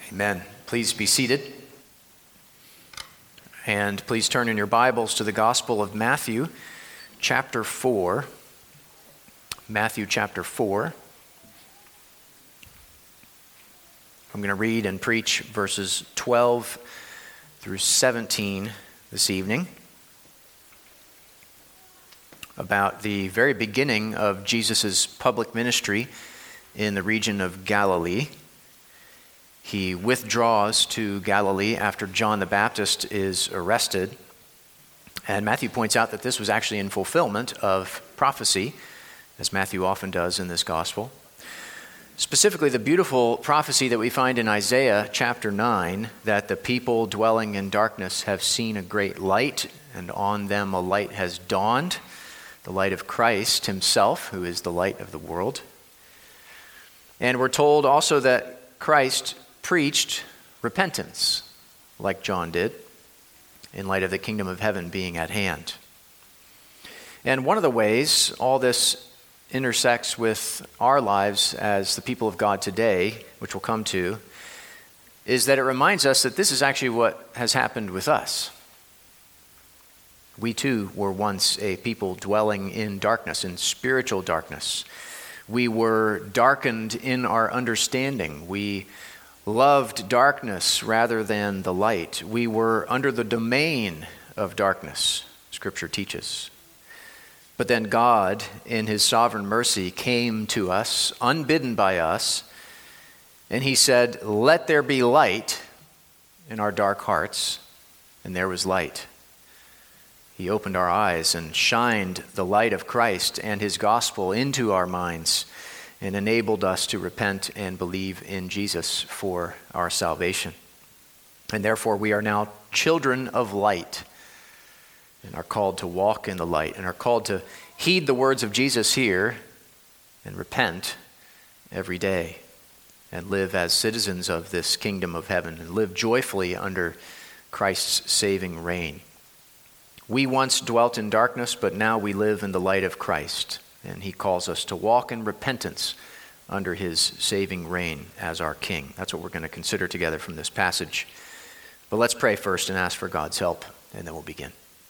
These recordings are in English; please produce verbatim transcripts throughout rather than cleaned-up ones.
Amen. Please be seated. And please turn in your Bibles to the Gospel of Matthew, chapter four. Matthew chapter four. I'm going to read and preach verses twelve through seventeen this evening about the very beginning of Jesus' public ministry in the region of Galilee. He withdraws to Galilee after John the Baptist is arrested. And Matthew points out that this was actually in fulfillment of prophecy, as Matthew often does in this gospel. Specifically, the beautiful prophecy that we find in Isaiah chapter nine, that the people dwelling in darkness have seen a great light, and on them a light has dawned, the light of Christ himself, who is the light of the world. And we're told also that Christ preached repentance, like John did, in light of the kingdom of heaven being at hand. And one of the ways all this intersects with our lives as the people of God today, which we'll come to, is that it reminds us that this is actually what has happened with us. We too were once a people dwelling in darkness, in spiritual darkness. We were darkened in our understanding. We loved darkness rather than the light. We were under the domain of darkness, Scripture teaches. But then God, in his sovereign mercy, came to us, unbidden by us, and he said, "Let there be light," in our dark hearts, and there was light. He opened our eyes and shined the light of Christ and his gospel into our minds, and enabled us to repent and believe in Jesus for our salvation. And therefore we are now children of light, and are called to walk in the light, and are called to heed the words of Jesus here and repent every day, and live as citizens of this kingdom of heaven, and live joyfully under Christ's saving reign. We once dwelt in darkness, but now we live in the light of Christ. And he calls us to walk in repentance under his saving reign as our King. That's what we're going to consider together from this passage. But let's pray first and ask for God's help, and then we'll begin.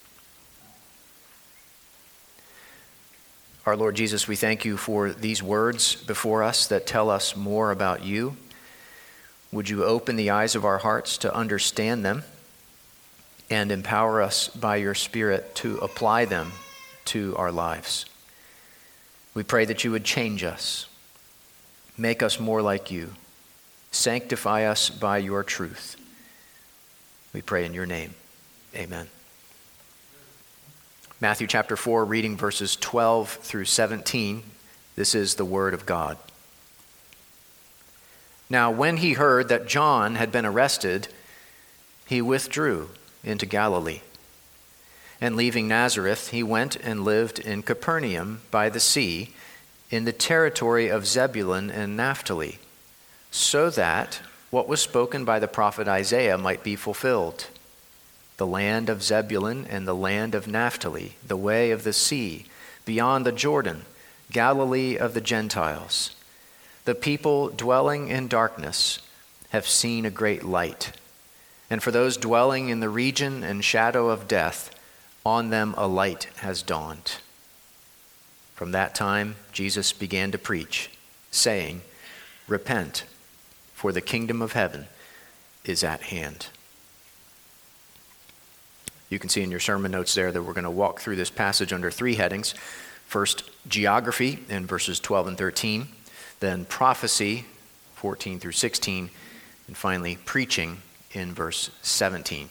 Our Lord Jesus, we thank you for these words before us that tell us more about you. Would you open the eyes of our hearts to understand them, and empower us by your Spirit to apply them to our lives. We pray that you would change us, make us more like you, sanctify us by your truth. We pray in your name. Amen. Matthew chapter four, reading verses twelve through seventeen. This is the word of God. Now, when he heard that John had been arrested, he withdrew into Galilee. And leaving Nazareth, he went and lived in Capernaum by the sea, in the territory of Zebulun and Naphtali, so that what was spoken by the prophet Isaiah might be fulfilled. The land of Zebulun and the land of Naphtali, the way of the sea, beyond the Jordan, Galilee of the Gentiles. The people dwelling in darkness have seen a great light. And for those dwelling in the region and shadow of death, on them a light has dawned. From that time, Jesus began to preach, saying, "Repent, for the kingdom of heaven is at hand." You can see in your sermon notes there that we're going to walk through this passage under three headings. First, geography in verses twelve and thirteen. Then prophecy, fourteen through sixteen. And finally, preaching in verse seventeen.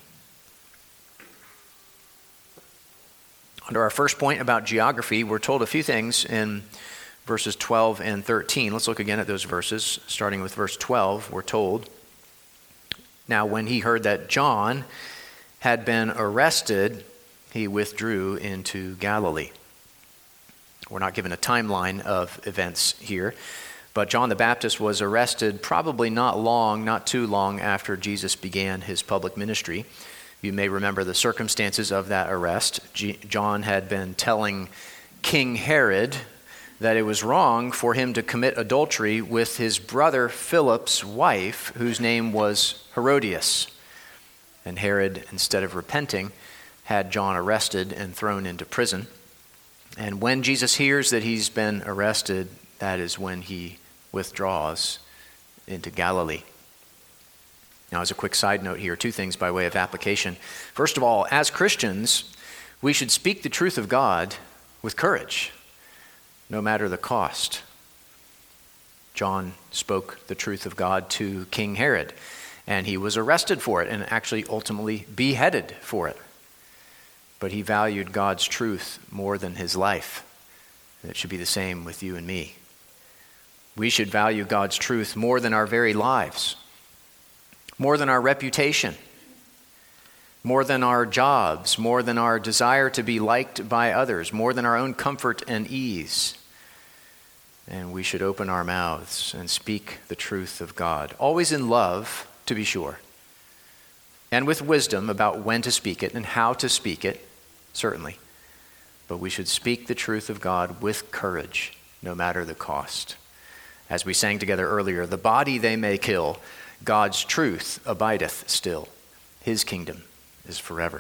Under our first point about geography, we're told a few things in verses twelve and thirteen. Let's look again at those verses. Starting with verse twelve, we're told, "Now when he heard that John had been arrested, he withdrew into Galilee." We're not given a timeline of events here, but John the Baptist was arrested probably not long, not too long after Jesus began his public ministry. You may remember the circumstances of that arrest. G- John had been telling King Herod that it was wrong for him to commit adultery with his brother Philip's wife, whose name was Herodias. And Herod, instead of repenting, had John arrested and thrown into prison. And when Jesus hears that he's been arrested, that is when he withdraws into Galilee. Now, as a quick side note here, two things by way of application. First of all, as Christians, we should speak the truth of God with courage, no matter the cost. John spoke the truth of God to King Herod, and he was arrested for it and actually ultimately beheaded for it. But he valued God's truth more than his life. And it should be the same with you and me. We should value God's truth more than our very lives, more than our reputation, more than our jobs, more than our desire to be liked by others, more than our own comfort and ease. And we should open our mouths and speak the truth of God, always in love, to be sure, and with wisdom about when to speak it and how to speak it, certainly. But we should speak the truth of God with courage, no matter the cost. As we sang together earlier, the body they may kill, God's truth abideth still. His kingdom is forever.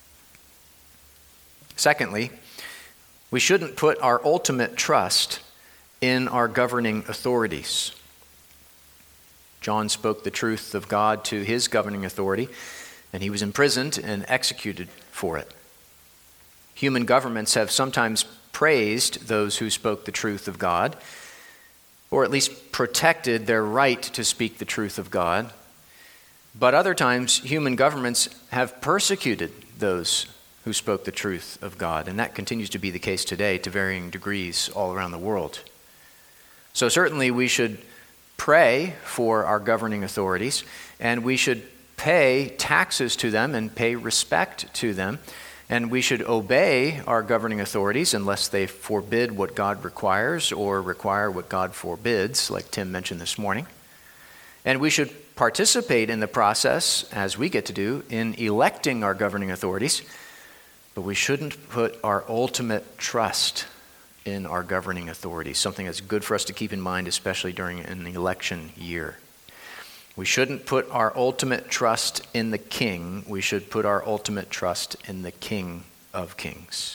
Secondly, we shouldn't put our ultimate trust in our governing authorities. John spoke the truth of God to his governing authority, and he was imprisoned and executed for it. Human governments have sometimes praised those who spoke the truth of God, or at least protected their right to speak the truth of God. But other times, human governments have persecuted those who spoke the truth of God, and that continues to be the case today to varying degrees all around the world. So certainly we should pray for our governing authorities, and we should pay taxes to them and pay respect to them, and we should obey our governing authorities unless they forbid what God requires or require what God forbids, like Tim mentioned this morning. And we should participate in the process, as we get to do, in electing our governing authorities, but we shouldn't put our ultimate trust in our governing authorities, something that's good for us to keep in mind, especially during an election year. We shouldn't put our ultimate trust in the king. We should put our ultimate trust in the King of Kings.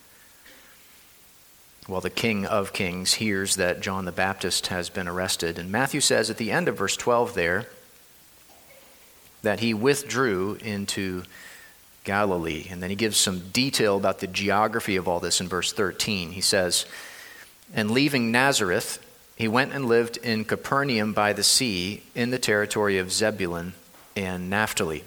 Well, the King of Kings hears that John the Baptist has been arrested, and Matthew says at the end of verse twelve there that he withdrew into Galilee. And then he gives some detail about the geography of all this in verse thirteen. He says, "And leaving Nazareth, he went and lived in Capernaum by the sea in the territory of Zebulun and Naphtali."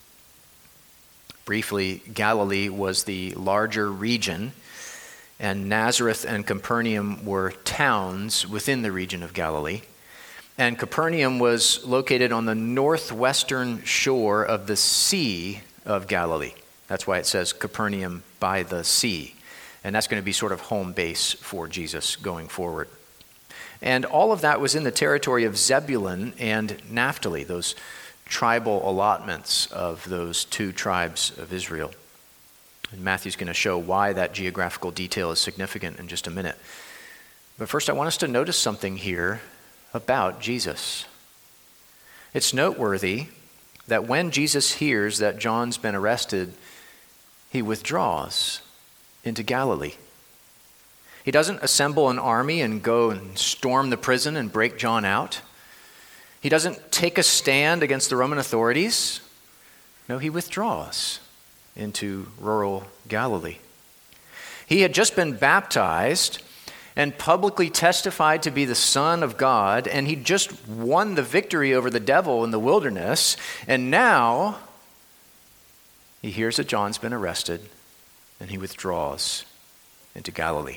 Briefly, Galilee was the larger region, and Nazareth and Capernaum were towns within the region of Galilee. And Capernaum was located on the northwestern shore of the Sea of Galilee. That's why it says Capernaum by the sea. And that's going to be sort of home base for Jesus going forward. And all of that was in the territory of Zebulun and Naphtali, those tribal allotments of those two tribes of Israel. And Matthew's going to show why that geographical detail is significant in just a minute. But first, I want us to notice something here about Jesus. It's noteworthy that when Jesus hears that John's been arrested, he withdraws into Galilee. He doesn't assemble an army and go and storm the prison and break John out. He doesn't take a stand against the Roman authorities. No, he withdraws into rural Galilee. He had just been baptized and publicly testified to be the Son of God, and he just won the victory over the devil in the wilderness, and now he hears that John's been arrested, and he withdraws into Galilee.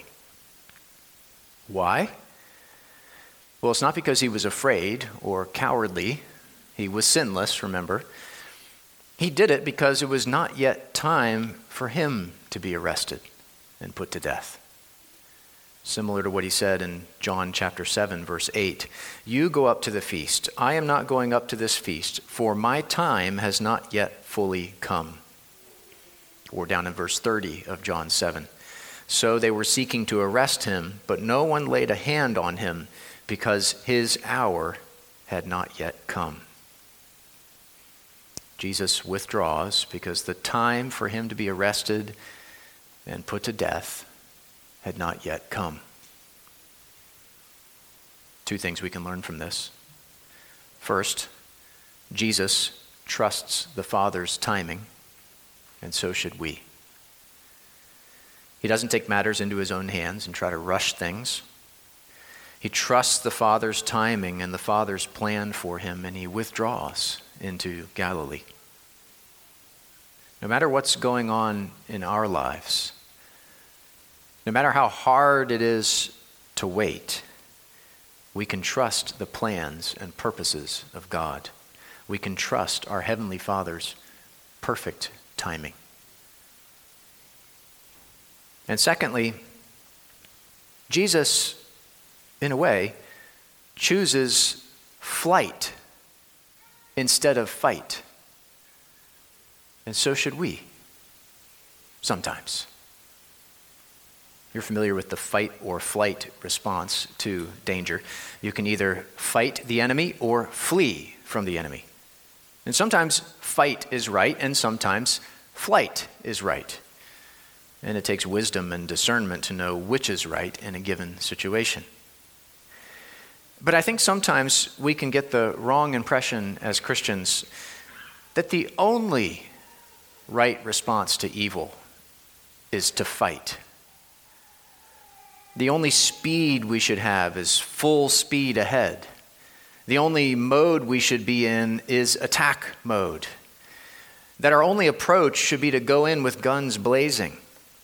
Why? Well, it's not because he was afraid or cowardly. He was sinless, remember. He did it because it was not yet time for him to be arrested and put to death. Similar to what he said in John chapter seven, verse eight. "You go up to the feast. I am not going up to this feast, for my time has not yet fully come." Or down in verse thirty of John seven. So they were seeking to arrest him, but no one laid a hand on him because his hour had not yet come. Jesus withdraws because the time for him to be arrested and put to death had not yet come. Two things we can learn from this. First, Jesus trusts the Father's timing, and so should we. He doesn't take matters into his own hands and try to rush things. He trusts the Father's timing and the Father's plan for him, and he withdraws into Galilee. No matter what's going on in our lives, no matter how hard it is to wait, we can trust the plans and purposes of God. We can trust our Heavenly Father's perfect timing. And secondly, Jesus, in a way, chooses flight instead of fight. And so should we, sometimes. You're familiar with the fight or flight response to danger. You can either fight the enemy or flee from the enemy. And sometimes fight is right, and sometimes flight is right. And it takes wisdom and discernment to know which is right in a given situation. But I think sometimes we can get the wrong impression as Christians that the only right response to evil is to fight. The only speed we should have is full speed ahead. The only mode we should be in is attack mode. That our only approach should be to go in with guns blazing.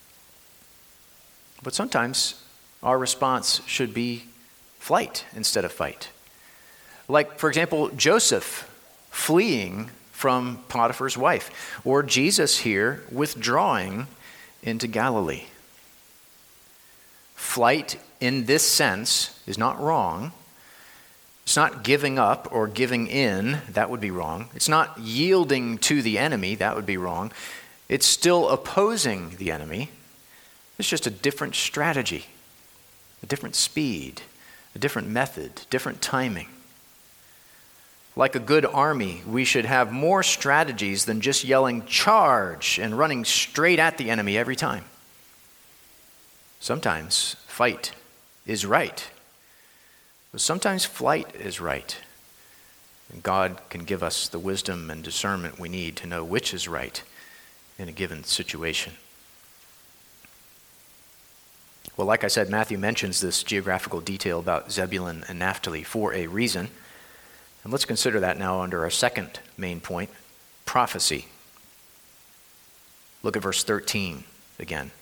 But sometimes our response should be flight instead of fight. Like, for example, Joseph fleeing from Potiphar's wife, or Jesus here withdrawing into Galilee. Flight in this sense is not wrong. It's not giving up or giving in. That would be wrong. It's not yielding to the enemy. That would be wrong. It's still opposing the enemy. It's just a different strategy, a different speed, a different method, different timing. Like a good army, we should have more strategies than just yelling charge and running straight at the enemy every time. Sometimes fight is right, but sometimes flight is right. And God can give us the wisdom and discernment we need to know which is right in a given situation. Well, like I said, Matthew mentions this geographical detail about Zebulun and Naphtali for a reason. And let's consider that now under our second main point, prophecy. Look at verse thirteen again.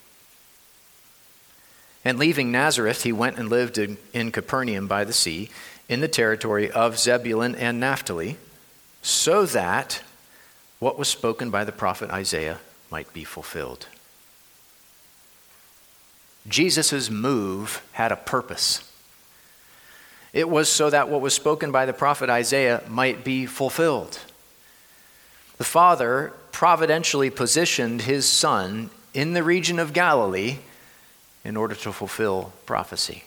And leaving Nazareth, he went and lived in, in Capernaum by the sea, in the territory of Zebulun and Naphtali, so that what was spoken by the prophet Isaiah might be fulfilled. Jesus' move had a purpose. It was so that what was spoken by the prophet Isaiah might be fulfilled. The Father providentially positioned his Son in the region of Galilee in order to fulfill prophecy.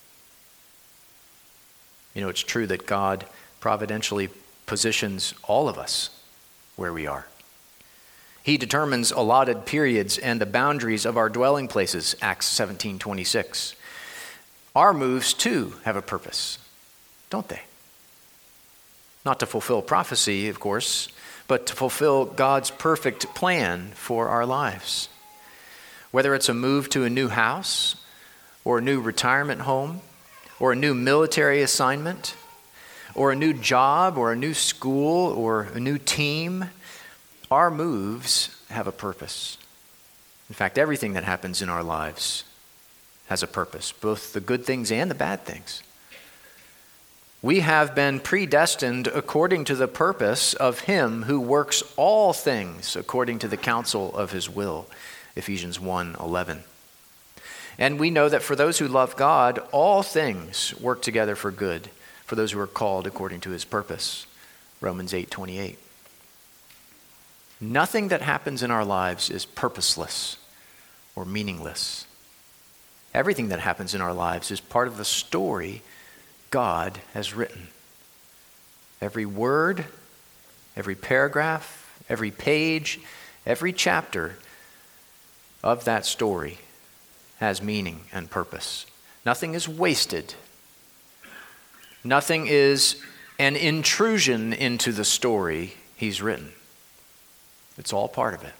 You know, it's true that God providentially positions all of us where we are. He determines allotted periods and the boundaries of our dwelling places, Acts seventeen twenty-six. Our moves, too, have a purpose, don't they? Not to fulfill prophecy, of course, but to fulfill God's perfect plan for our lives. Whether it's a move to a new house, or a new retirement home, or a new military assignment, or a new job, or a new school, or a new team, our moves have a purpose. In fact, everything that happens in our lives has a purpose, both the good things and the bad things. We have been predestined according to the purpose of him who works all things according to the counsel of his will, Ephesians one eleven. And we know that for those who love God, all things work together for good, for those who are called according to his purpose, Romans eight twenty-eight. Nothing that happens in our lives is purposeless or meaningless. Everything that happens in our lives is part of the story God has written. Every word, every paragraph, every page, every chapter of that story has meaning and purpose. Nothing is wasted. Nothing is an intrusion into the story he's written. It's all part of it.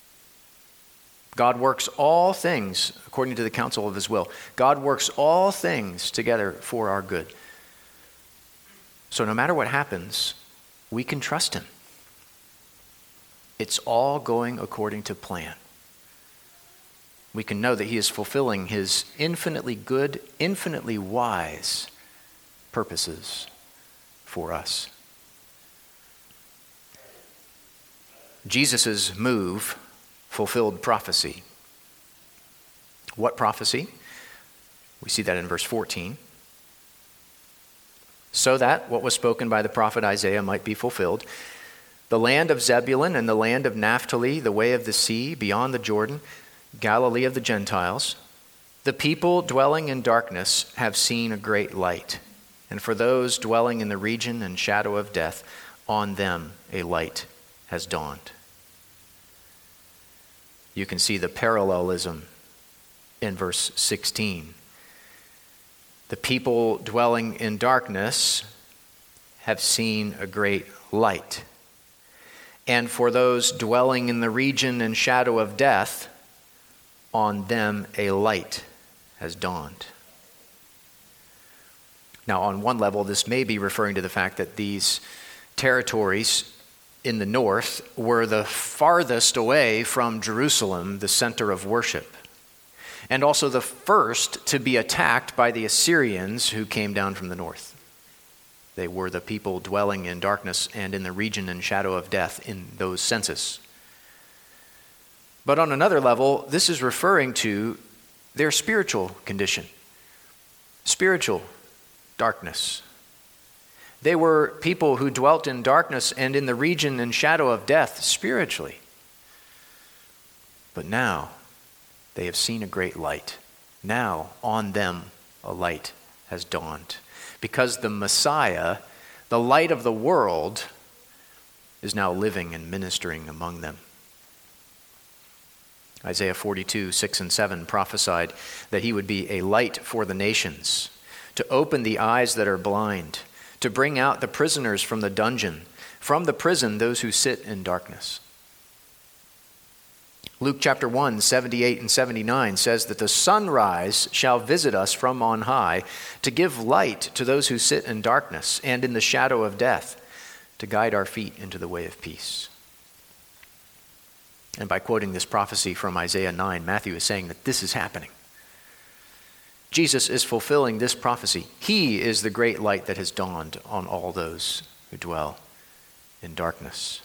God works all things according to the counsel of his will. God works all things together for our good. So no matter what happens, we can trust him. It's all going according to plan. We can know that he is fulfilling his infinitely good, infinitely wise purposes for us. Jesus' move fulfilled prophecy. What prophecy? We see that in verse fourteen. So that what was spoken by the prophet Isaiah might be fulfilled. The land of Zebulun and the land of Naphtali, the way of the sea, beyond the Jordan, Galilee of the Gentiles, the people dwelling in darkness have seen a great light. And for those dwelling in the region and shadow of death, on them a light has dawned. You can see the parallelism in verse sixteen. The people dwelling in darkness have seen a great light. And for those dwelling in the region and shadow of death, on them a light has dawned. Now, on one level, this may be referring to the fact that these territories in the north were the farthest away from Jerusalem, the center of worship, and also the first to be attacked by the Assyrians who came down from the north. They were the people dwelling in darkness and in the region and shadow of death in those senses. But on another level, this is referring to their spiritual condition, spiritual darkness. They were people who dwelt in darkness and in the region and shadow of death spiritually. But now they have seen a great light. Now on them a light has dawned. Because the Messiah, the light of the world, is now living and ministering among them. Isaiah forty-two, six and seven prophesied that he would be a light for the nations, to open the eyes that are blind, to bring out the prisoners from the dungeon, from the prison those who sit in darkness. Luke chapter one, seventy-eight and seventy-nine says that the sunrise shall visit us from on high to give light to those who sit in darkness and in the shadow of death, to guide our feet into the way of peace. And by quoting this prophecy from Isaiah nine, Matthew is saying that this is happening. Jesus is fulfilling this prophecy. He is the great light that has dawned on all those who dwell in darkness.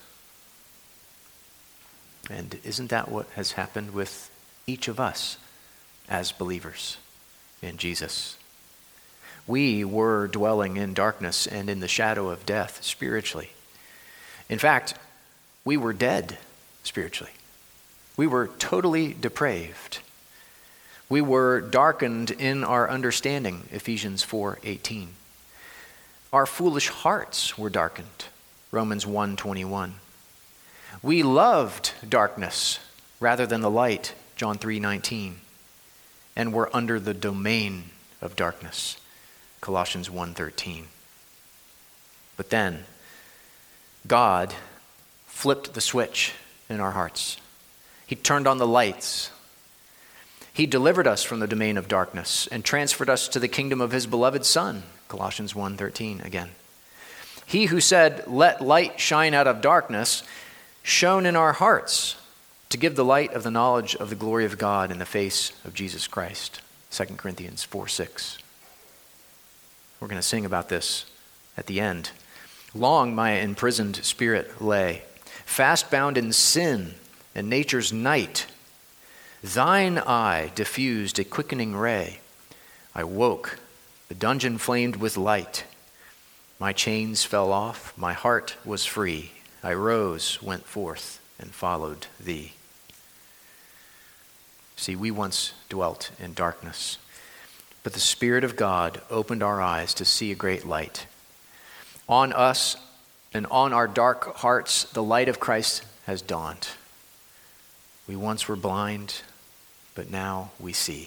And isn't that what has happened with each of us as believers in Jesus? We were dwelling in darkness and in the shadow of death spiritually. In fact, we were dead spiritually. We were totally depraved. We were darkened in our understanding, Ephesians four eighteen. Our foolish hearts were darkened, Romans one twenty-one. We loved darkness rather than the light, John three nineteen, and were under the domain of darkness, Colossians one thirteen. But then, God flipped the switch in our hearts. He turned on the lights. He delivered us from the domain of darkness and transferred us to the kingdom of his beloved Son, Colossians one thirteen again. He who said, "Let light shine out of darkness," shone in our hearts to give the light of the knowledge of the glory of God in the face of Jesus Christ, Second Corinthians four six. We're going to sing about this at the end. Long my imprisoned spirit lay, fast bound in sin and nature's night. Thine eye diffused a quickening ray. I woke, the dungeon flamed with light. My chains fell off, my heart was free. I rose, went forth, and followed thee. See, we once dwelt in darkness, but the Spirit of God opened our eyes to see a great light. On us and on our dark hearts, the light of Christ has dawned. We once were blind, but now we see.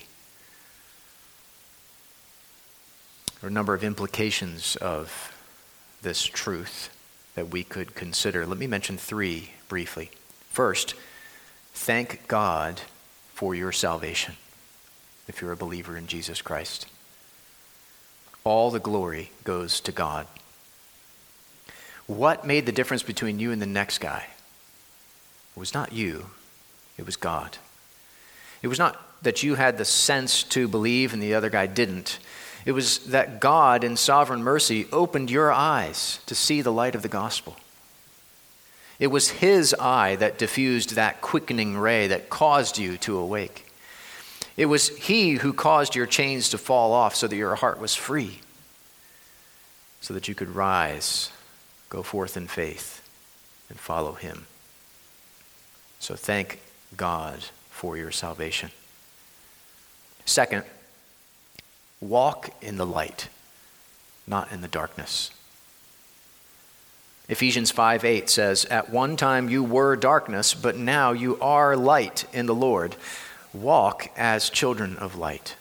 There are a number of implications of this truth that we could consider. Let me mention three briefly. First, thank God for your salvation, if you're a believer in Jesus Christ. All the glory goes to God. What made the difference between you and the next guy? It was not you, it was God. It was not that you had the sense to believe and the other guy didn't. It was that God, in sovereign mercy, opened your eyes to see the light of the gospel. It was his eye that diffused that quickening ray that caused you to awake. It was he who caused your chains to fall off so that your heart was free, so that you could rise, go forth in faith, and follow him. So thank God for your salvation. Second, walk in the light, not in the darkness. Ephesians five eight says, "At one time you were darkness, but now you are light in the Lord. Walk as children of light."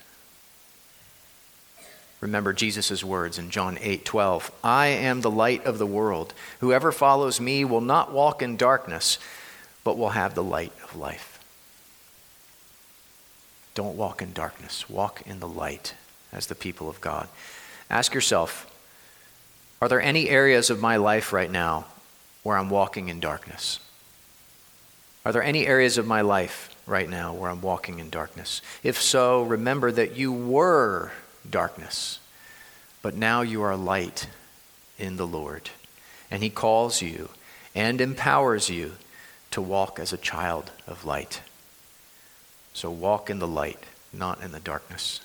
Remember Jesus' words in John eight twelve, "I am the light of the world. Whoever follows me will not walk in darkness, but will have the light of life." Don't walk in darkness. Walk in the light as the people of God. Ask yourself, are there any areas of my life right now where I'm walking in darkness? Are there any areas of my life right now where I'm walking in darkness? If so, remember that you were darkness, but now you are light in the Lord. And he calls you and empowers you to walk as a child of light. So walk in the light, not in the darkness.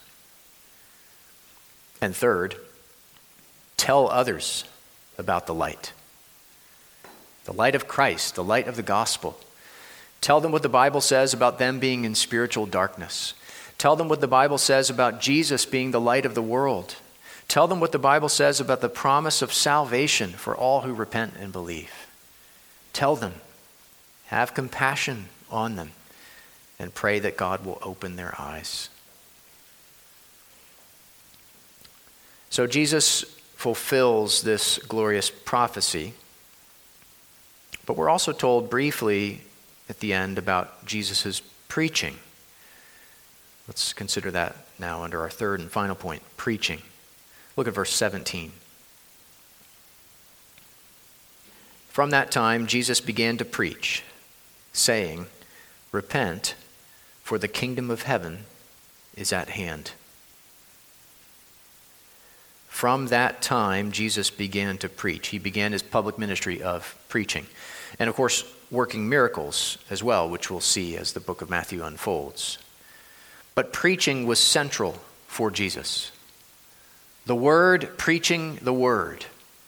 And third, tell others about the light. The light of Christ, the light of the gospel. Tell them what the Bible says about them being in spiritual darkness. Tell them what the Bible says about Jesus being the light of the world. Tell them what the Bible says about the promise of salvation for all who repent and believe. Tell them. Have compassion on them. And pray that God will open their eyes. So Jesus fulfills this glorious prophecy. But we're also told briefly at the end about Jesus' preaching. Let's consider that now under our third and final point, preaching. Look at verse seventeen. From that time, Jesus began to preach, saying, "Repent, for the kingdom of heaven is at hand." From that time, Jesus began to preach. He began his public ministry of preaching. And of course, working miracles as well, which we'll see as the book of Matthew unfolds. But preaching was central for Jesus. The word, preaching the word.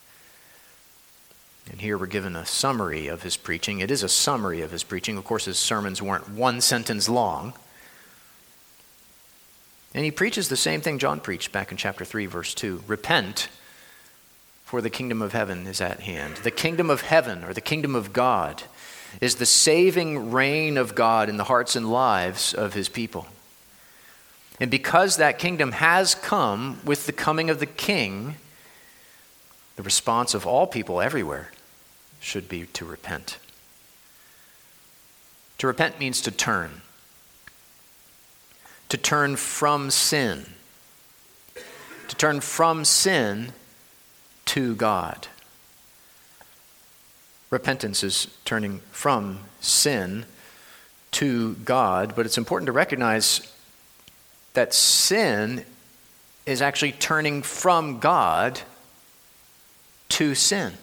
And here we're given a summary of his preaching. It is a summary of his preaching. Of course, his sermons weren't one sentence long. And he preaches the same thing John preached back in chapter three, verse two. Repent, for the kingdom of heaven is at hand. The kingdom of heaven, or the kingdom of God, is the saving reign of God in the hearts and lives of his people. And because that kingdom has come with the coming of the king, the response of all people everywhere should be to repent. To repent means to turn. To turn from sin. To turn from sin to God. Repentance is turning from sin to God, but it's important to recognize that sin is actually turning from God to sin.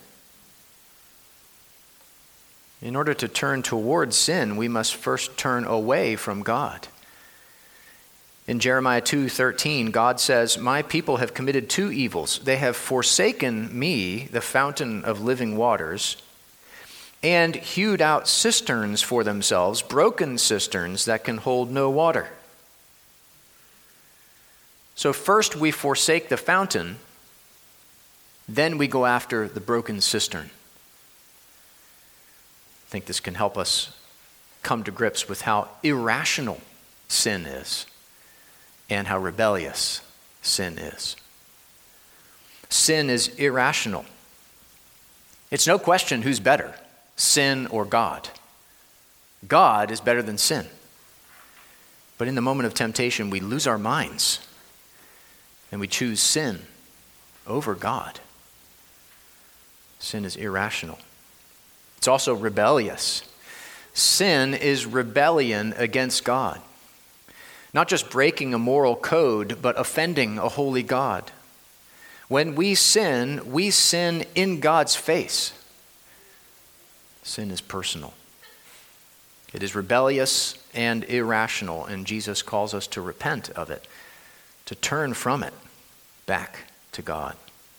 In order to turn towards sin, we must first turn away from God. In Jeremiah two thirteen, God says, "My people have committed two evils. They have forsaken me, the fountain of living waters, and hewed out cisterns for themselves, broken cisterns that can hold no water. So first we forsake the fountain, then we go after the broken cistern. I think this can help us come to grips with how irrational sin is and how rebellious sin is. Sin is irrational. It's no question who's better, sin or God. God is better than sin. But in the moment of temptation, we lose our minds and we choose sin over God. Sin is irrational. It's also rebellious. Sin is rebellion against God. Not just breaking a moral code, but offending a holy God. When we sin, we sin in God's face. Sin is personal. It is rebellious and irrational, and Jesus calls us to repent of it, to turn from it back to God.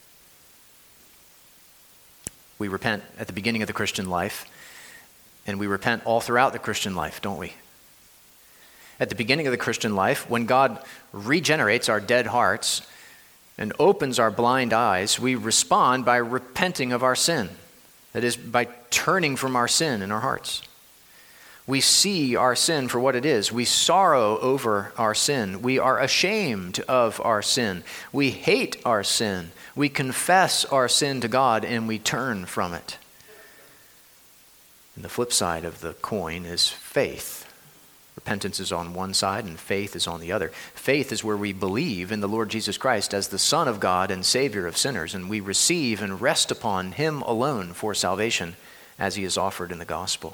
We repent at the beginning of the Christian life, and we repent all throughout the Christian life, don't we? At the beginning of the Christian life, when God regenerates our dead hearts and opens our blind eyes, we respond by repenting of our sin. That is, by turning from our sin in our hearts. We see our sin for what it is. We sorrow over our sin. We are ashamed of our sin. We hate our sin. We confess our sin to God and we turn from it. And the flip side of the coin is faith. Repentance is on one side and faith is on the other. Faith is where we believe in the Lord Jesus Christ as the Son of God and Savior of sinners, and we receive and rest upon Him alone for salvation as He is offered in the gospel.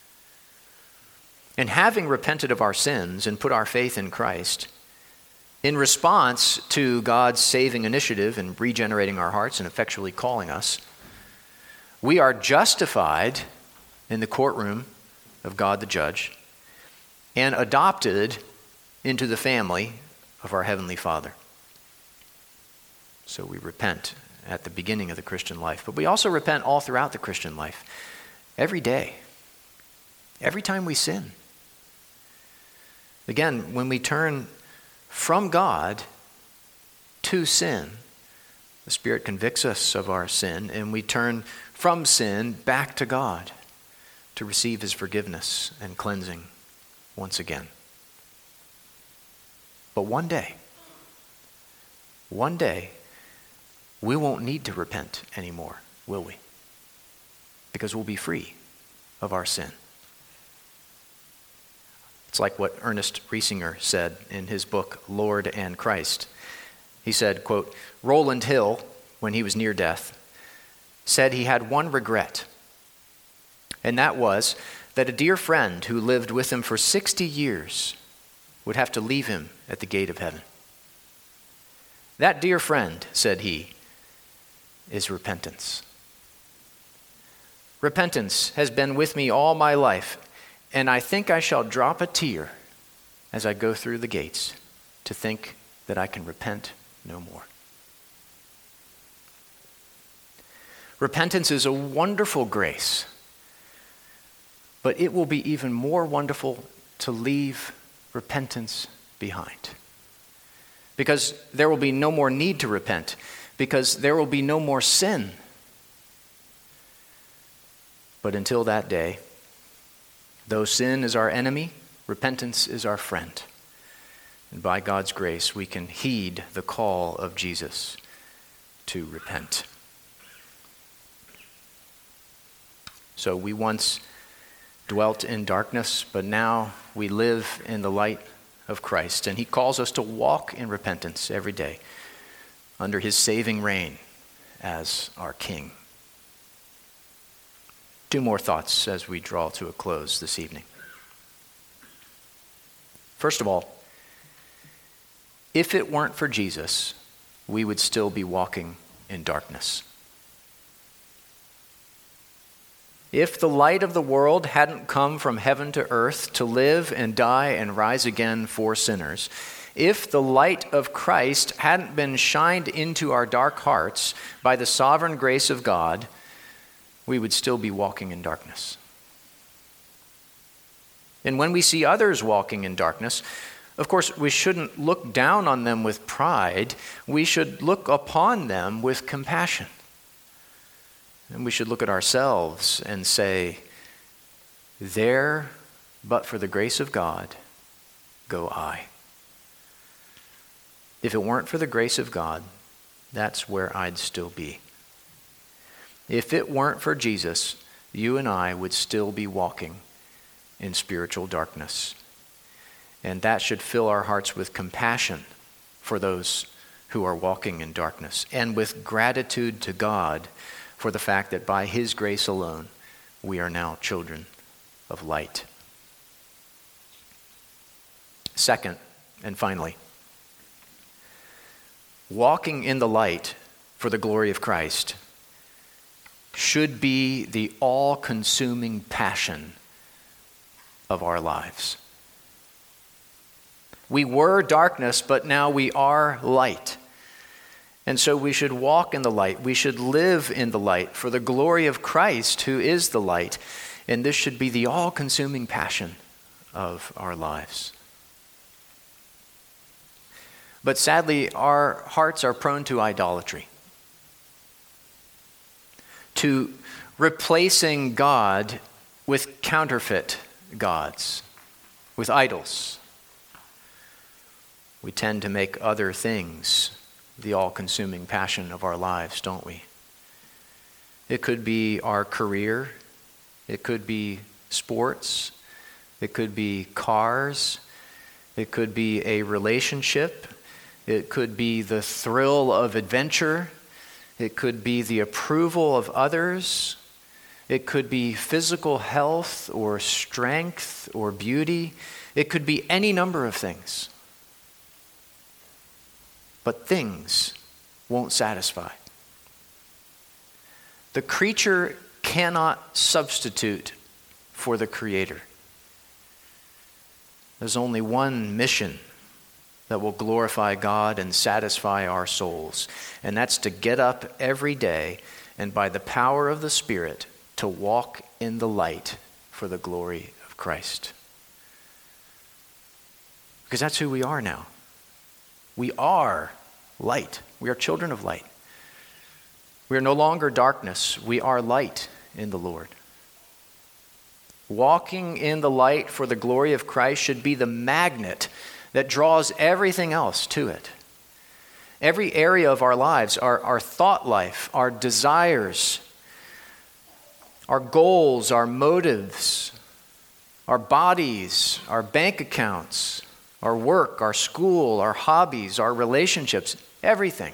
And having repented of our sins and put our faith in Christ, in response to God's saving initiative in regenerating our hearts and effectually calling us, we are justified in the courtroom of God the judge and adopted into the family of our Heavenly Father. So we repent at the beginning of the Christian life, but we also repent all throughout the Christian life, every day, every time we sin. Again, when we turn from God to sin, the Spirit convicts us of our sin, and we turn from sin back to God to receive His forgiveness and cleansing once again. But one day, one day, we won't need to repent anymore, will we? Because we'll be free of our sin. It's like what Ernest Riesinger said in his book, Lord and Christ. He said, quote, Roland Hill, when he was near death, said he had one regret, and that was that a dear friend who lived with him for sixty years would have to leave him at the gate of heaven. That dear friend, said he, is repentance. Repentance has been with me all my life, and I think I shall drop a tear as I go through the gates to think that I can repent no more. Repentance is a wonderful grace, but it will be even more wonderful to leave repentance behind. Because there will be no more need to repent, because there will be no more sin. But until that day, though sin is our enemy, repentance is our friend. And by God's grace, we can heed the call of Jesus to repent. So we once dwelt in darkness, but now we live in the light of Christ. And He calls us to walk in repentance every day under His saving reign as our King. Two more thoughts as we draw to a close this evening. First of all, if it weren't for Jesus, we would still be walking in darkness. If the light of the world hadn't come from heaven to earth to live and die and rise again for sinners, if the light of Christ hadn't been shined into our dark hearts by the sovereign grace of God, we would still be walking in darkness. And when we see others walking in darkness, of course, we shouldn't look down on them with pride. We should look upon them with compassion. And we should look at ourselves and say, there, but for the grace of God, go I. If it weren't for the grace of God, that's where I'd still be. If it weren't for Jesus, you and I would still be walking in spiritual darkness. And that should fill our hearts with compassion for those who are walking in darkness, and with gratitude to God for the fact that by His grace alone, we are now children of light. Second, and finally, walking in the light for the glory of Christ should be the all-consuming passion of our lives. We were darkness, but now we are light. And so we should walk in the light. We should live in the light for the glory of Christ, who is the light. And this should be the all-consuming passion of our lives. But sadly, our hearts are prone to idolatry, to replacing God with counterfeit gods, with idols. We tend to make other things the all-consuming passion of our lives, don't we? It could be our career. It could be sports. It could be cars. It could be a relationship. It could be the thrill of adventure. It could be the approval of others. It could be physical health or strength or beauty. It could be any number of things. But things won't satisfy. The creature cannot substitute for the Creator. There's only one mission that will glorify God and satisfy our souls, and that's to get up every day and by the power of the Spirit to walk in the light for the glory of Christ. Because that's who we are now. We are light. We are children of light. We are no longer darkness. We are light in the Lord. Walking in the light for the glory of Christ should be the magnet that draws everything else to it. Every area of our lives, our, our thought life, our desires, our goals, our motives, our bodies, our bank accounts, our work, our school, our hobbies, our relationships, everything.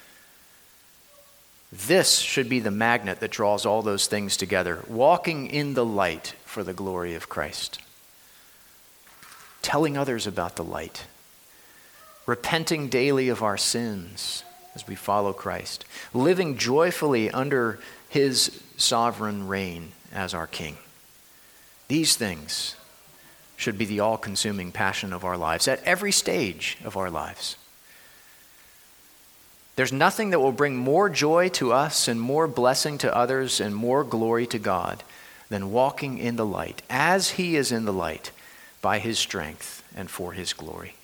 This should be the magnet that draws all those things together. Walking in the light for the glory of Christ. Telling others about the light. Repenting daily of our sins as we follow Christ. Living joyfully under His sovereign reign as our King. These things should be the all-consuming passion of our lives at every stage of our lives. There's nothing that will bring more joy to us and more blessing to others and more glory to God than walking in the light, as He is in the light, by His strength and for His glory.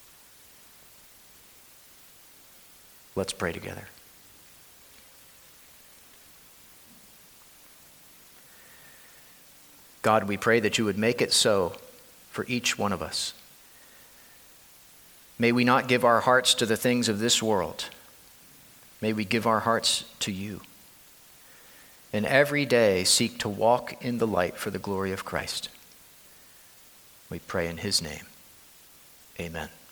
Let's pray together. God, we pray that You would make it so for each one of us. May we not give our hearts to the things of this world. May we give our hearts to You. And every day seek to walk in the light for the glory of Christ. We pray in His name. Amen.